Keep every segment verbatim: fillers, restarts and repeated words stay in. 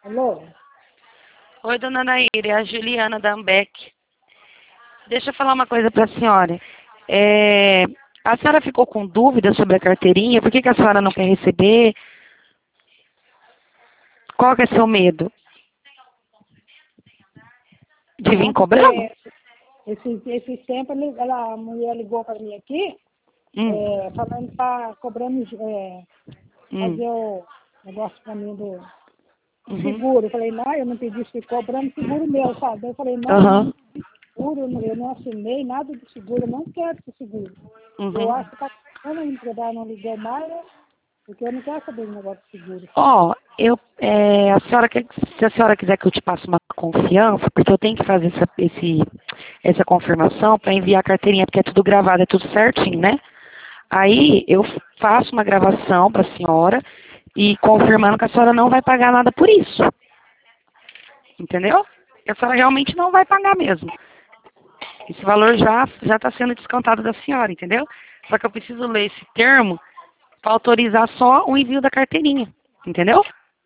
Alô? Oi, dona Naíra, é a Juliana da Ambec. Deixa eu falar uma coisa para a senhora. É, a senhora ficou com dúvida sobre a carteirinha? Por que, que a senhora não quer receber? Qual que é seu medo? De vir Não, cobrando? porque esse, esse tempo ele- ela, a mulher ligou para mim aqui, Hum, é, falando para cobrando, é, hum, fazer o negócio para mim do, do uhum, seguro. Eu falei, não, eu não pedi isso, cobrando seguro meu, sabe? Daí eu falei, não, eu não aham, pedi seguro, eu não, eu não assinei nada de seguro, eu não quero esse seguro. Eu uhum. acho que tá quando a empregada não ligou mais, né? Porque eu não quero saber do negócio de seguro, sabe? Ó, eu, é, a senhora quer, se a senhora quiser que eu te passe uma confiança, porque eu tenho que fazer essa, esse, essa confirmação para enviar a carteirinha, porque é tudo gravado, é tudo certinho, né? Aí eu faço uma gravação para a senhora e confirmando que a senhora não vai pagar nada por isso. Entendeu? Que a senhora realmente não vai pagar mesmo. Esse valor já já está sendo descontado da senhora, entendeu? Só que eu preciso ler esse termo para autorizar só o envio da carteirinha. Entendeu?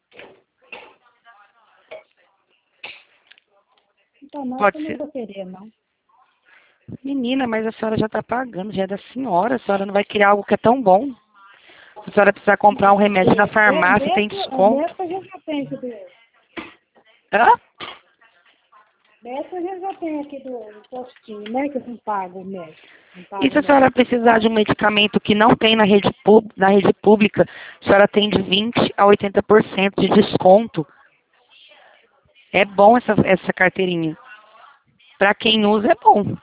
Então, não, Pode eu não ser. vou querer, não. Menina, mas a senhora já está pagando, já é da senhora. A senhora não vai criar algo que é tão bom. Se a senhora precisar comprar um remédio na É, farmácia, tem médico, é desconto. médico a gente já tem aqui do. Hã? Médico a gente já tem aqui do postinho, né? Que eu não pago o médico. Não E pago se o a senhora médico. precisar de um medicamento que não tem na rede, pub, na rede pública, a senhora tem de vinte a oitenta por cento de desconto. É bom essa, essa carteirinha. Para quem usa, é bom.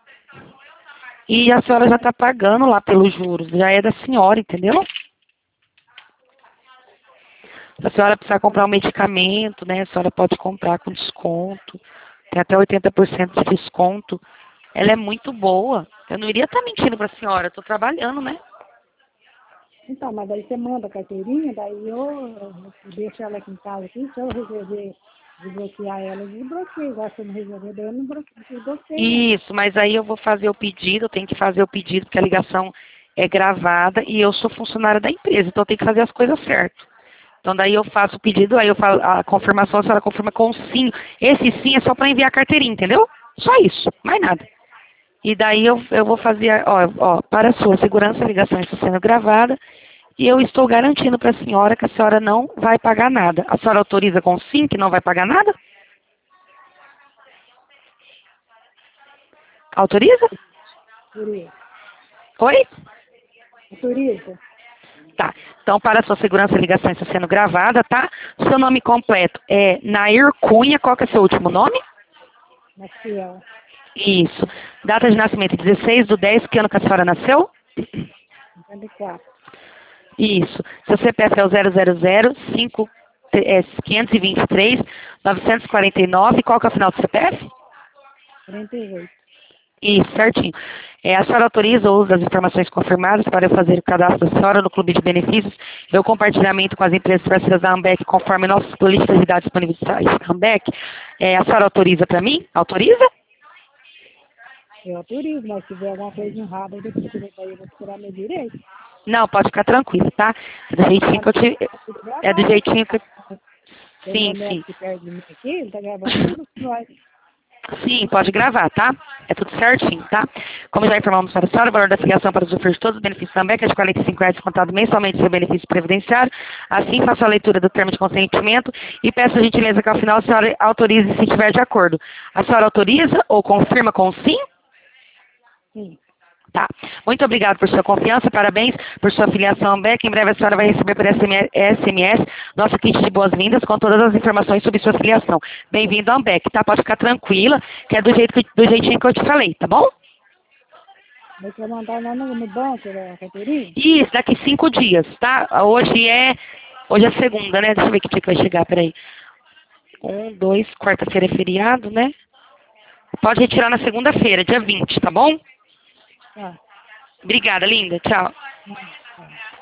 E a senhora já está pagando lá pelos juros, já é da senhora, entendeu? Se a senhora precisar comprar um medicamento, né, a senhora pode comprar com desconto. Tem até oitenta por cento de desconto. Ela é muito boa. Eu não iria estar mentindo para a senhora, eu estou trabalhando, né? Então, mas daí você manda a carteirinha, daí eu, eu deixo ela aqui em casa aqui, se eu resolver desbloquear ela, eu desbloqueio. Agora se eu não resolver, daí eu não blo- desbloqueio, não. Isso, mas aí eu vou fazer o pedido, eu tenho que fazer o pedido, porque a ligação é gravada e eu sou funcionária da empresa, então eu tenho que fazer as coisas certas. Então daí eu faço o pedido, aí eu falo a confirmação, a senhora confirma com sim. Esse sim é só para enviar a carteirinha, entendeu? Só isso, mais nada. E daí eu, eu vou fazer, ó, ó, para a sua segurança, a ligação está sendo gravada e eu estou garantindo para a senhora que a senhora não vai pagar nada. A senhora autoriza com sim que não vai pagar nada? Autoriza? Por isso. Oi? Autoriza? Tá. Então, para a sua segurança, a ligação está sendo gravada, tá? Seu nome completo é Nair Cunha. Qual que é seu último nome? Maciel. Isso. Data de nascimento, dezesseis do dez, que ano que a senhora nasceu? cinquenta e quatro. Isso. Seu C P F é o zero zero zero cinco, é, quinhentos e vinte e três novecentos e quarenta e nove. Qual que é o final do C P F? quarenta e oito. Isso, certinho. É, a senhora autoriza o uso das informações confirmadas para eu fazer o cadastro da senhora no clube de benefícios e o compartilhamento com as empresas parceiras da Ambec conforme nossas políticas de dados disponíveis da Ambec. É, a senhora autoriza para mim? Autoriza? Eu autorizo, mas se tiver alguma coisa errada, eu depois daí eu vou tirar meu direito. Não, pode ficar tranquila, tá? É do jeitinho Tá que eu te... tudo É do gravado. jeitinho que eu... Tem meu Sim, neto sim. que perto de mim aqui, ele tá gravando tudo que nós. Sim, pode gravar, tá? É tudo certinho, tá? Como já informamos para a senhora, o valor da filiação para usufruir de todos os benefícios da Ambec é de quarenta e cinco reais descontado mensalmente do seu benefício previdenciário. Assim, faça a leitura do termo de consentimento e peço a gentileza que ao final a senhora autorize se estiver de acordo. A senhora autoriza ou confirma com sim? Sim. Tá. Muito obrigado por sua confiança, parabéns por sua filiação Ambec. Em breve a senhora vai receber por S M S nosso kit de boas-vindas com todas as informações sobre sua filiação. Bem-vindo ao Ambec, tá? Pode ficar tranquila, que é do, jeito que, do jeitinho que eu te falei, tá bom? Vai querer mandar lá no, no banco da carteirinha? Isso, daqui cinco dias, tá? Hoje é. Hoje é segunda, né? Deixa eu ver que dia que vai chegar, peraí. Um, dois, quarta-feira é feriado, né? Pode retirar na segunda-feira, dia vinte, tá bom? Tá. Obrigada, linda. Tchau. Hum, tá.